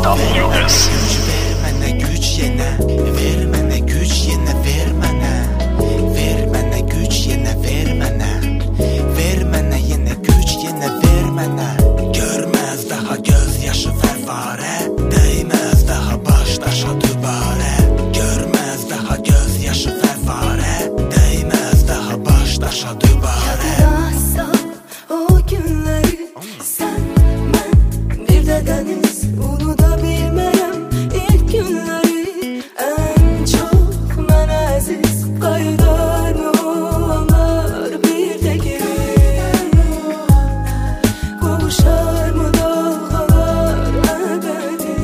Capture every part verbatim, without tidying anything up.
W S. Ver mənə güc yenə, ver mənə güc yenə, ver mənə. Ver mənə güc yenə, ver mənə. Ver mənə yenə güc yenə, ver mənə. Görməz daha göz yaşı fəvvarə, dəyməz daha baş daşa dübarə. Görməz daha göz yaşı fəvvarə, dəyməz daha baş daşa dübarə. O günləri sən, mən, bir də dəniz unuda bilmərəm. İlk günləri ən çox mənə əziz, qayıdar mı onlar bir təkir? Qovuşar mı dalğalar əbədi?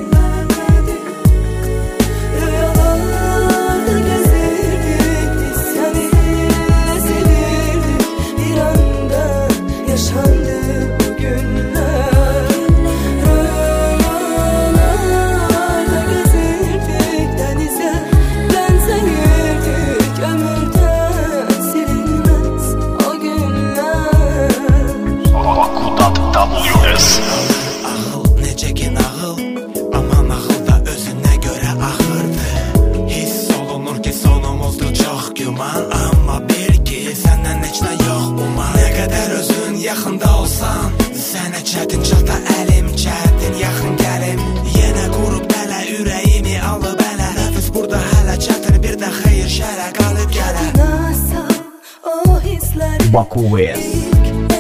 Rüyalarda gəzirdik biz səninlə, sevirdik bir anda. Yaşandı bu günler. Rüyalarda gezirdik denize, benzerdik ömürden silinmez o günler. W S. Ağıl necə gen ağıl, aman ağıl da özünə görə axırdı. Hiss olunur ki sonumuzdur çox güman, amma bil ki səndən heç nə yox uman. Nə qədər özün yaxında olsan, sənə çətin çata əlim, çətin yaxın gəlim. Yenə qurub dələ ürəyimi alıb ələ, nəfis burada hələ çətin, bir də xeyir şərə qalıb gələ. Nasıl o hisləri W S. ilk